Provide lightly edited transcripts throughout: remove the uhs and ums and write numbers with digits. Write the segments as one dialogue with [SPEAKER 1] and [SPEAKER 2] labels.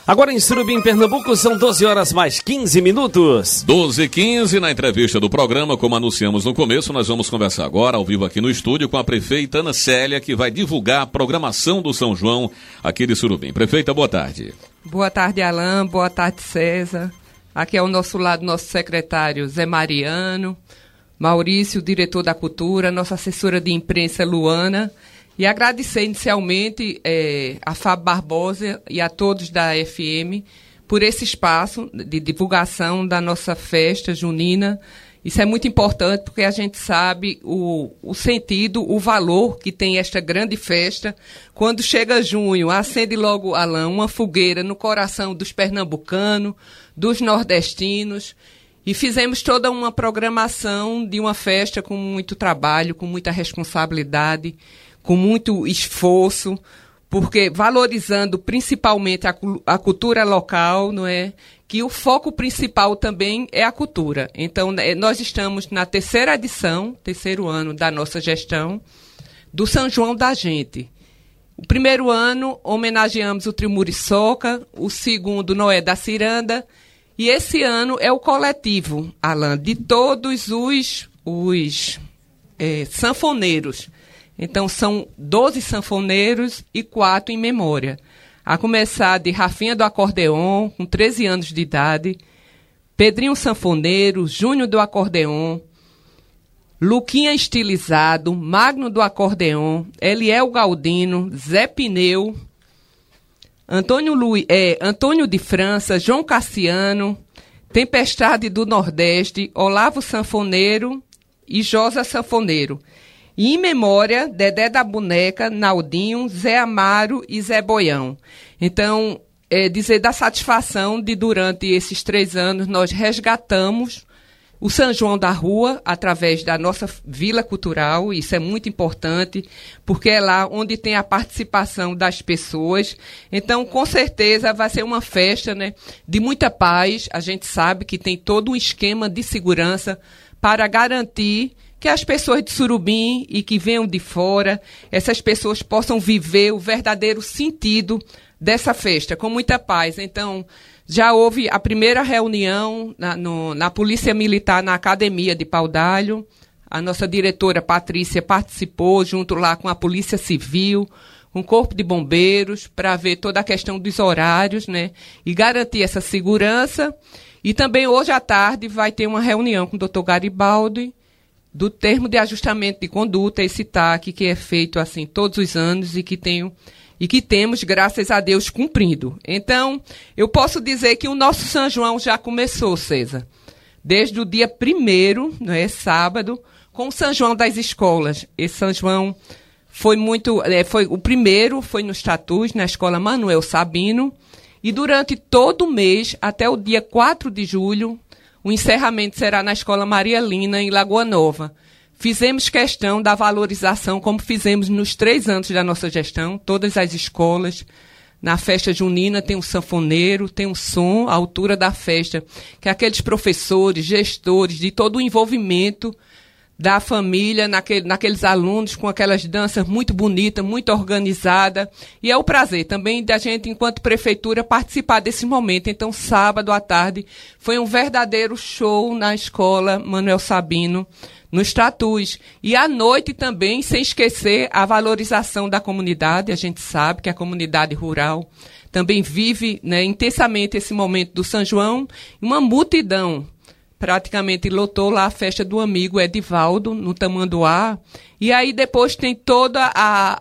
[SPEAKER 1] Agora em Surubim, Pernambuco, são 12 horas mais 15 minutos.
[SPEAKER 2] 12h15, na entrevista do programa, como anunciamos no começo, nós vamos conversar agora, ao vivo aqui no estúdio, com a prefeita Ana Célia, que vai divulgar a programação do São João aqui de Surubim. Prefeita, boa tarde.
[SPEAKER 3] Boa tarde, Alain. Boa tarde, César. Aqui ao nosso lado, nosso secretário Zé Mariano, Maurício, diretor da Cultura, nossa assessora de imprensa, Luana. E agradecer inicialmente a Fábio Barbosa e a todos da FM por esse espaço de divulgação da nossa festa junina. Isso é muito importante porque a gente sabe o sentido, o valor que tem esta grande festa. Quando chega junho, acende logo, Alain, uma fogueira no coração dos pernambucanos, dos nordestinos. E fizemos toda uma programação de uma festa com muito trabalho, com muita responsabilidade, com muito esforço, porque valorizando principalmente a cultura local, não é? Que o foco principal também é a cultura. Então, nós estamos na terceira edição, terceiro ano da nossa gestão, do São João da Gente. O primeiro ano, homenageamos o Trio Muriçoca, o segundo, Noé da Ciranda, e esse ano é o coletivo, Alain, de todos os sanfoneiros. Então, são 12 sanfoneiros e 4 em memória. A começar de Rafinha do Acordeon, com 13 anos de idade, Pedrinho Sanfoneiro, Júnior do Acordeon, Luquinha Estilizado, Magno do Acordeon, Eliel Galdino, Zé Pneu, Antônio de França, João Cassiano, Tempestade do Nordeste, Olavo Sanfoneiro e Josa Sanfoneiro. E em memória, Dedé da Boneca, Naldinho, Zé Amaro e Zé Boião. Então, dizer da satisfação de, durante esses 3 anos, nós resgatamos o São João da Rua através da nossa Vila Cultural. Isso é muito importante, porque é lá onde tem a participação das pessoas. Então, com certeza, vai ser uma festa, né, de muita paz. A gente sabe que tem todo um esquema de segurança para garantir que as pessoas de Surubim e que venham de fora, essas pessoas possam viver o verdadeiro sentido dessa festa, com muita paz. Então, já houve a primeira reunião na Polícia Militar, na Academia de Paudalho. A nossa diretora Patrícia participou, junto lá com a Polícia Civil, com o Corpo de Bombeiros, para ver toda a questão dos horários, né, e garantir essa segurança. E também hoje à tarde vai ter uma reunião com o Dr. Garibaldi, do termo de ajustamento de conduta, esse TAC que é feito assim todos os anos e que temos, graças a Deus, cumprido. Então, eu posso dizer que o nosso São João já começou, César, desde o dia 1º, não é, sábado, com o São João das escolas. Esse São João foi o primeiro, foi nos Tatus, na Escola Manuel Sabino, e durante todo o mês, até o dia 4 de julho, o encerramento será na Escola Maria Lina, em Lagoa Nova. Fizemos questão da valorização, como fizemos nos 3 anos da nossa gestão, todas as escolas. Na festa junina tem um sanfoneiro, tem um som, à altura da festa, que aqueles professores, gestores, de todo o envolvimento da família, naqueles alunos, com aquelas danças muito bonitas, muito organizadas. E é o prazer também da gente, enquanto prefeitura, participar desse momento. Então, sábado à tarde, foi um verdadeiro show na Escola Manuel Sabino, nos Tatus. E à noite também, sem esquecer a valorização da comunidade. A gente sabe que a comunidade rural também vive, né, intensamente esse momento do São João. Uma multidão praticamente lotou lá a festa do amigo Edivaldo, no Tamanduá. E aí depois tem toda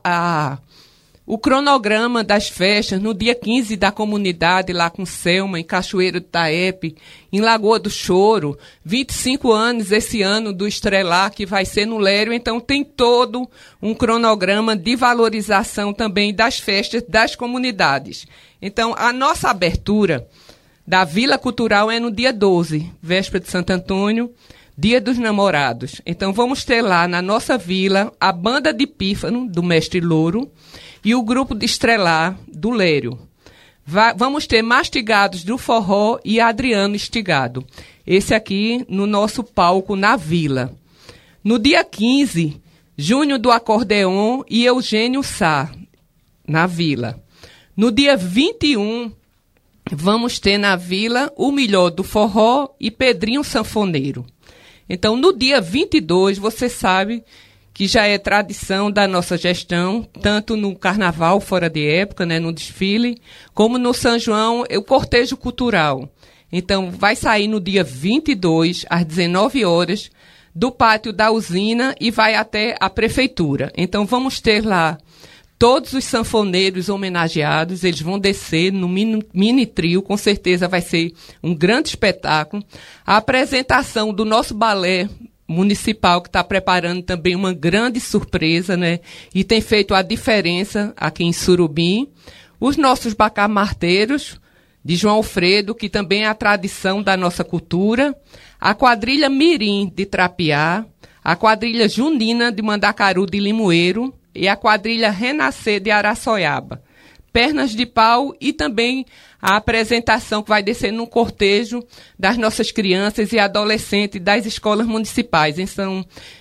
[SPEAKER 3] o cronograma das festas, no dia 15 da comunidade, lá com Selma, em Cachoeiro do Taepe, em Lagoa do Choro, 25 anos esse ano do Estrelar, que vai ser no Lério. Então tem todo um cronograma de valorização também das festas das comunidades. Então, a nossa abertura da Vila Cultural é no dia 12, véspera de Santo Antônio, Dia dos Namorados. Então, vamos ter lá na nossa vila a banda de pífano, do Mestre Louro, e o grupo de Estrelar, do Lério. Vamos ter Mastigados do Forró e Adriano Estigado. Esse aqui no nosso palco na vila. No dia 15, Júnior do Acordeon e Eugênio Sá, na vila. No dia 21, vamos ter na vila o melhor do forró e Pedrinho Sanfoneiro. Então, no dia 22, você sabe que já é tradição da nossa gestão, tanto no carnaval fora de época, né, no desfile, como no São João, o cortejo cultural. Então, vai sair no dia 22, às 19 horas, do pátio da usina e vai até a prefeitura. Então, vamos ter lá todos os sanfoneiros homenageados, eles vão descer no mini trio, com certeza vai ser um grande espetáculo. A apresentação do nosso balé municipal, que está preparando também uma grande surpresa, né? E tem feito a diferença aqui em Surubim. Os nossos bacamarteiros, de João Alfredo, que também é a tradição da nossa cultura. A quadrilha Mirim, de Trapiá. A quadrilha Junina, de Mandacaru, de Limoeiro. E a quadrilha Renascer, de Araçoiaba. Pernas de pau e também a apresentação que vai descer no cortejo das nossas crianças e adolescentes das escolas municipais. Então,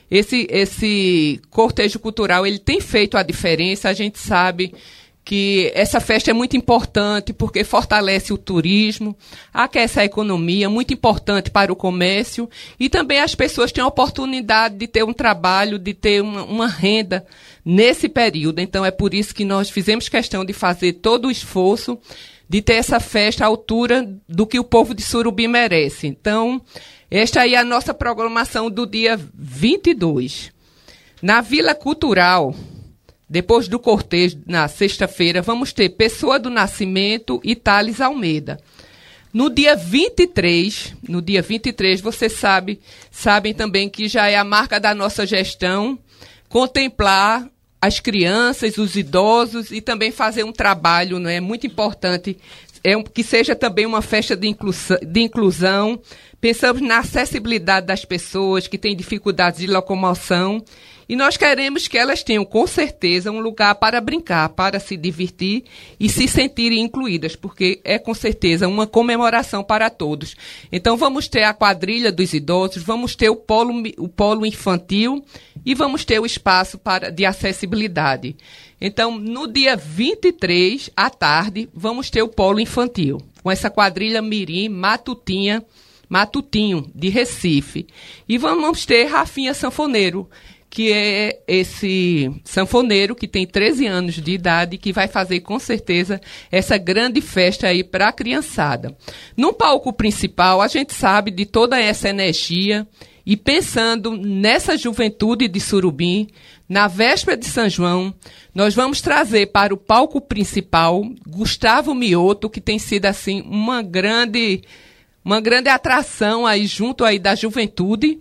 [SPEAKER 3] esse cortejo cultural, ele tem feito a diferença. A gente sabe que essa festa é muito importante porque fortalece o turismo, aquece a economia, muito importante para o comércio e também as pessoas têm a oportunidade de ter um trabalho, de ter uma renda nesse período. Então é por isso que nós fizemos questão de fazer todo o esforço de ter essa festa à altura do que o povo de Surubim merece. Então, esta aí é a nossa programação do dia 22. Na Vila Cultural, depois do cortejo, na sexta-feira, vamos ter Pessoa do Nascimento e Thales Almeida. No dia 23, vocês sabem também que já é a marca da nossa gestão contemplar as crianças, os idosos e também fazer um trabalho, não é, muito importante, que seja também uma festa de inclusão. Pensamos na acessibilidade das pessoas que têm dificuldades de locomoção e nós queremos que elas tenham, com certeza, um lugar para brincar, para se divertir e se sentirem incluídas, porque é, com certeza, uma comemoração para todos. Então, vamos ter a quadrilha dos idosos, vamos ter o polo infantil e vamos ter o espaço de acessibilidade. Então, no dia 23, à tarde, vamos ter o polo infantil, com essa quadrilha Mirim Matutinho, de Recife. E vamos ter Rafinha Sanfoneiro, que é esse sanfoneiro que tem 13 anos de idade, que vai fazer, com certeza, essa grande festa aí para a criançada. No palco principal, a gente sabe de toda essa energia e pensando nessa juventude de Surubim, na véspera de São João, nós vamos trazer para o palco principal Gustavo Mioto, que tem sido assim uma grande atração aí junto aí da juventude,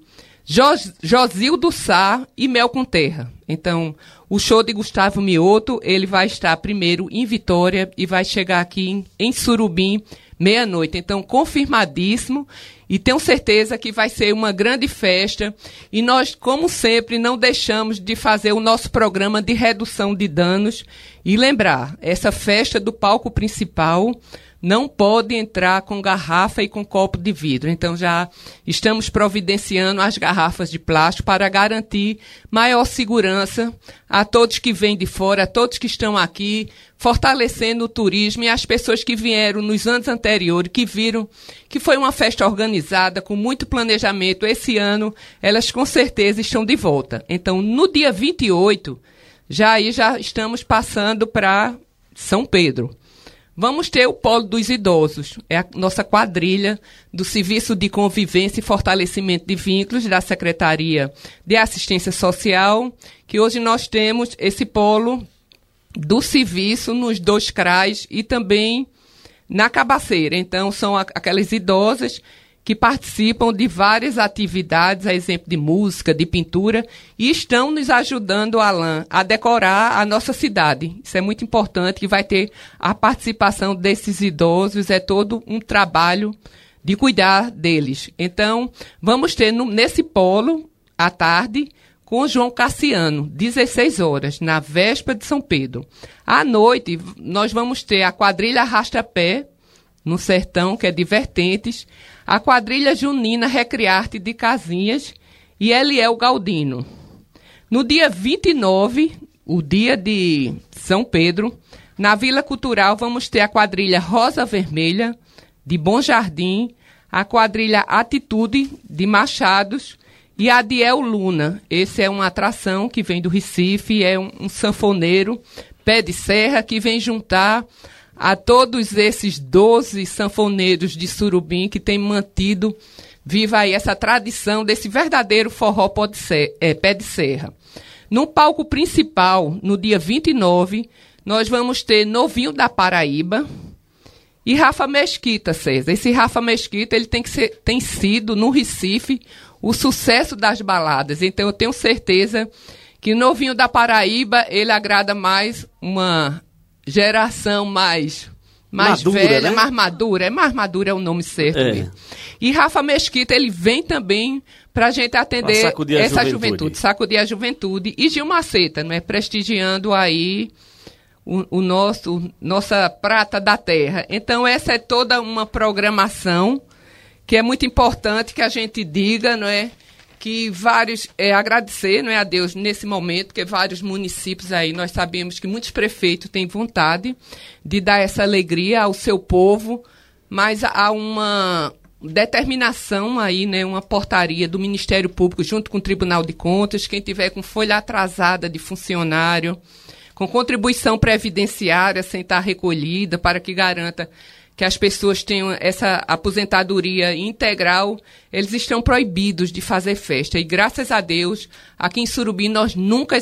[SPEAKER 3] Josildo Sá e Mel com Terra. Então, o show de Gustavo Mioto, ele vai estar primeiro em Vitória e vai chegar aqui em Surubim, meia-noite. Então, confirmadíssimo e tenho certeza que vai ser uma grande festa. E nós, como sempre, não deixamos de fazer o nosso programa de redução de danos. E lembrar, essa festa do palco principal não pode entrar com garrafa e com copo de vidro. Então, já estamos providenciando as garrafas de plástico para garantir maior segurança a todos que vêm de fora, a todos que estão aqui, fortalecendo o turismo e as pessoas que vieram nos anos anteriores, que viram que foi uma festa organizada, com muito planejamento. Esse ano, elas com certeza estão de volta. Então, no dia 28, já estamos passando para São Pedro. Vamos ter o Polo dos Idosos, é a nossa quadrilha do Serviço de Convivência e Fortalecimento de Vínculos da Secretaria de Assistência Social, que hoje nós temos esse polo do serviço nos 2 CRAs e também na Cabaceira. Então, são aquelas idosas que participam de várias atividades, a exemplo de música, de pintura, e estão nos ajudando, Alain, a decorar a nossa cidade. Isso é muito importante, que vai ter a participação desses idosos, é todo um trabalho de cuidar deles. Então, vamos ter nesse polo, à tarde, com o João Cassiano, 16 horas, na véspera de São Pedro. À noite, nós vamos ter a quadrilha Arrasta-Pé, no Sertão, que é de Vertentes, a quadrilha Junina Recriarte de Casinhas e Eliel Galdino. No dia 29, o dia de São Pedro, Na Vila Cultural vamos ter a quadrilha Rosa Vermelha, de Bom Jardim, a quadrilha Atitude, de Machados, e a Adiel Luna. Esse é uma atração que vem do Recife, é um sanfoneiro, pé de serra, que vem juntar a todos esses 12 sanfoneiros de Surubim que têm mantido viva aí essa tradição desse verdadeiro forró pé de serra. No palco principal, no dia 29, nós vamos ter Novinho da Paraíba e Rafa Mesquita, César. Esse Rafa Mesquita, ele tem sido, no Recife, o sucesso das baladas. Então, eu tenho certeza que o Novinho da Paraíba, ele agrada mais uma geração mais madura, velha, né? Mais madura é o nome certo mesmo. E Rafa Mesquita, ele vem também para a gente atender essa juventude, sacudir a juventude. E Gil Maceta, não é? Prestigiando aí nossa prata da terra. Então, essa é toda uma programação que é muito importante que a gente diga, não é? Que agradecer, não é, a Deus nesse momento, que vários municípios aí, nós sabemos que muitos prefeitos têm vontade de dar essa alegria ao seu povo, mas há uma determinação aí, né, uma portaria do Ministério Público junto com o Tribunal de Contas, quem tiver com folha atrasada de funcionário, com contribuição previdenciária sem estar recolhida, para que garanta que as pessoas tenham essa aposentadoria integral, eles estão proibidos de fazer festa. E graças a Deus, aqui em Surubim, nós nunca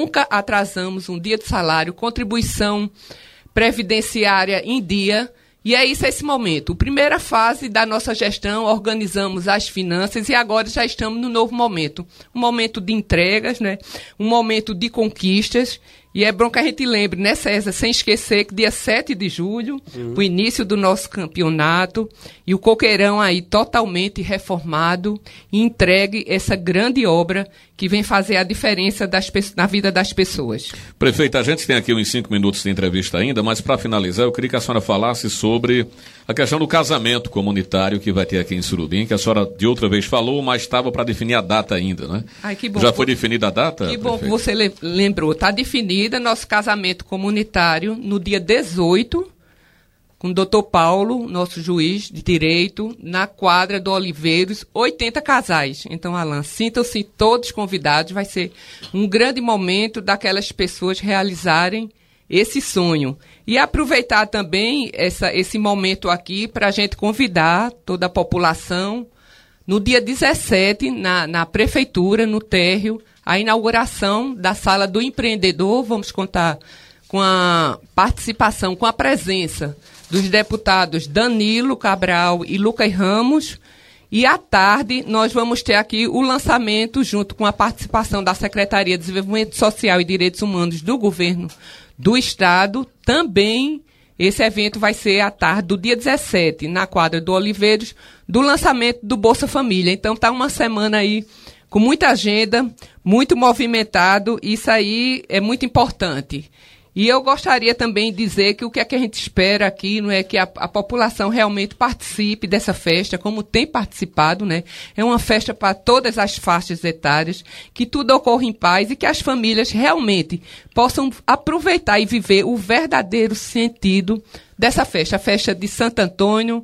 [SPEAKER 3] atrasamos um dia de salário, contribuição previdenciária em dia. E é isso, esse momento. Primeira fase da nossa gestão, organizamos as finanças e agora já estamos no novo momento. Um momento de entregas, né? Um momento de conquistas. E é bom que a gente lembre, né, César, sem esquecer que dia 7 de julho, o início do nosso campeonato, e o Coqueirão aí totalmente reformado e entregue essa grande obra que vem fazer a diferença na vida das pessoas.
[SPEAKER 2] Prefeita, a gente tem aqui uns 5 minutos de entrevista ainda, mas para finalizar, eu queria que a senhora falasse sobre a questão do casamento comunitário que vai ter aqui em Surubim, que a senhora de outra vez falou, mas estava para definir a data ainda, né?
[SPEAKER 3] Ai, que bom.
[SPEAKER 2] Já foi definida a data?
[SPEAKER 3] Que bom que você lembrou. Está definida nosso casamento comunitário no dia 18, com o doutor Paulo, nosso juiz de direito, na quadra do Oliveiros, 80 casais. Então, Alan, sintam-se todos convidados, vai ser um grande momento daquelas pessoas realizarem esse sonho. E aproveitar também esse momento aqui para a gente convidar toda a população, no dia 17, na prefeitura, no térreo, a inauguração da Sala do Empreendedor. Vamos contar com a participação, com a presença dos deputados Danilo Cabral e Lucas Ramos. E à tarde nós vamos ter aqui o lançamento, junto com a participação da Secretaria de Desenvolvimento Social e Direitos Humanos do Governo do Estado. Também esse evento vai ser à tarde do dia 17, na quadra do Oliveiros, do lançamento do Bolsa Família. Então está uma semana aí com muita agenda, muito movimentado. Isso aí é muito importante. E eu gostaria também de dizer que o que é que a gente espera aqui, não é que a população realmente participe dessa festa, como tem participado, né? É uma festa para todas as faixas etárias, que tudo ocorra em paz e que as famílias realmente possam aproveitar e viver o verdadeiro sentido dessa festa. A festa de Santo Antônio,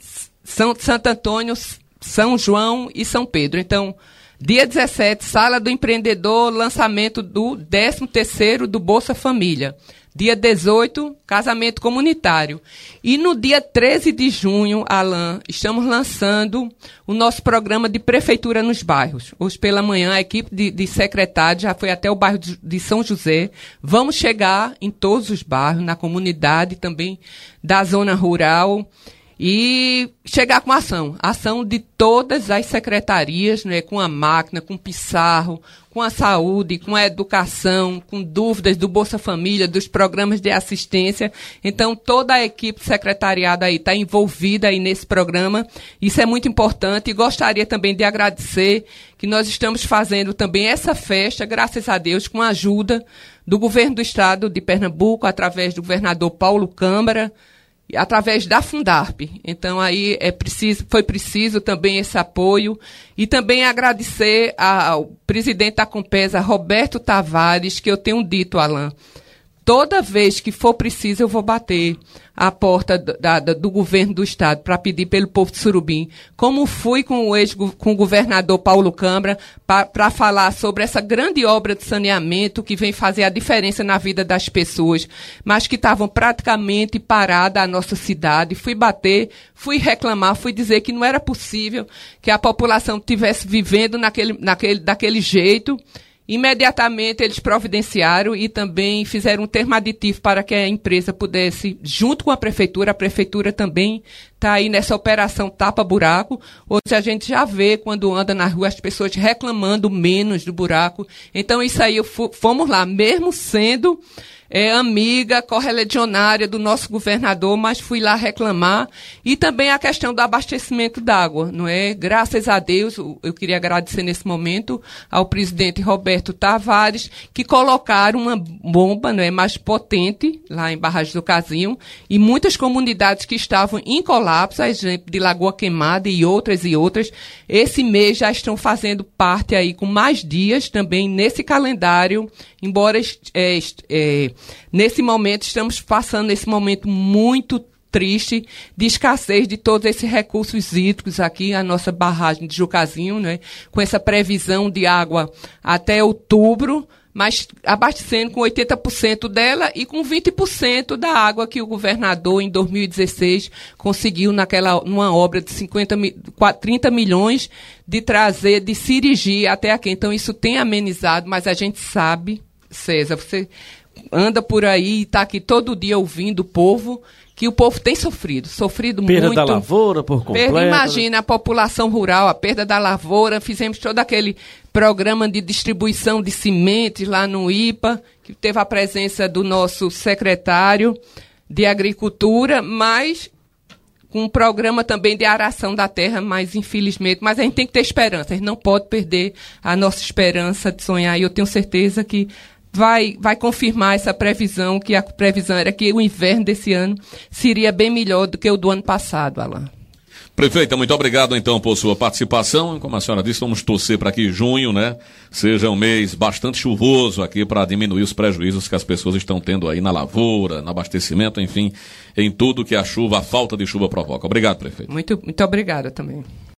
[SPEAKER 3] São João e São Pedro. Então, dia 17, Sala do Empreendedor, lançamento do 13º do Bolsa Família. Dia 18, casamento comunitário. E no dia 13 de junho, Alan, estamos lançando o nosso programa de prefeitura nos bairros. Hoje pela manhã, a equipe de secretários já foi até o bairro de São José. Vamos chegar em todos os bairros, na comunidade também da zona rural, e chegar com ação de todas as secretarias, né, com a máquina, com o Pissarro, com a saúde, com a educação, com dúvidas do Bolsa Família, dos programas de assistência. Então, toda a equipe secretariada aí está envolvida aí nesse programa. Isso é muito importante, e gostaria também de agradecer que nós estamos fazendo também essa festa, graças a Deus, com a ajuda do Governo do Estado de Pernambuco, através do governador Paulo Câmara, através da Fundarp. Então, aí foi preciso também esse apoio, e também agradecer ao presidente da Compesa, Roberto Tavares, que eu tenho dito, Alan, Toda vez que for preciso, eu vou bater a porta do governo do estado para pedir pelo povo de Surubim, como fui com o governador Paulo Câmara, para falar sobre essa grande obra de saneamento que vem fazer a diferença na vida das pessoas, mas que estavam praticamente paradas a nossa cidade. Fui bater, fui reclamar, fui dizer que não era possível que a população estivesse vivendo daquele jeito. Imediatamente eles providenciaram e também fizeram um termo aditivo para que a empresa pudesse, junto com a prefeitura também está aí nessa operação tapa-buraco. Hoje a gente já vê, quando anda na rua, as pessoas reclamando menos do buraco. Então isso aí, fomos lá, mesmo sendo amiga, correligionária do nosso governador, mas fui lá reclamar. E também a questão do abastecimento d'água, não é? Graças a Deus, eu queria agradecer nesse momento ao presidente Roberto Tavares, que colocaram uma bomba, não é, mais potente lá em Barragem do Casinho, e muitas comunidades que estavam em colapso, a exemplo de Lagoa Queimada e outras, esse mês já estão fazendo parte aí com mais dias também nesse calendário, embora nesse momento, estamos passando esse momento muito triste de escassez de todos esses recursos hídricos aqui, a nossa barragem de Jucazinho, né, com essa previsão de água até outubro, mas abastecendo com 80% dela e com 20% da água que o governador, em 2016, conseguiu numa obra de 30 milhões de trazer de Sirigi até aqui. Então, isso tem amenizado, mas a gente sabe, César, você anda por aí e está aqui todo dia ouvindo o povo, que o povo tem sofrido muito.
[SPEAKER 1] Perda da lavoura por completo.
[SPEAKER 3] Imagina a população rural, a perda da lavoura. Fizemos todo aquele programa de distribuição de sementes lá no IPA, que teve a presença do nosso secretário de Agricultura, mas com um programa também de aração da terra, mas infelizmente, mas a gente tem que ter esperança, a gente não pode perder a nossa esperança de sonhar, e eu tenho certeza que vai confirmar essa previsão, que a previsão era que o inverno desse ano seria bem melhor do que o do ano passado, Alain.
[SPEAKER 2] Prefeita, muito obrigado então por sua participação. Como a senhora disse, vamos torcer para que junho, né, seja um mês bastante chuvoso aqui para diminuir os prejuízos que as pessoas estão tendo aí na lavoura, no abastecimento, enfim, em tudo que a falta de chuva provoca. Obrigado, prefeito.
[SPEAKER 3] Muito obrigada também.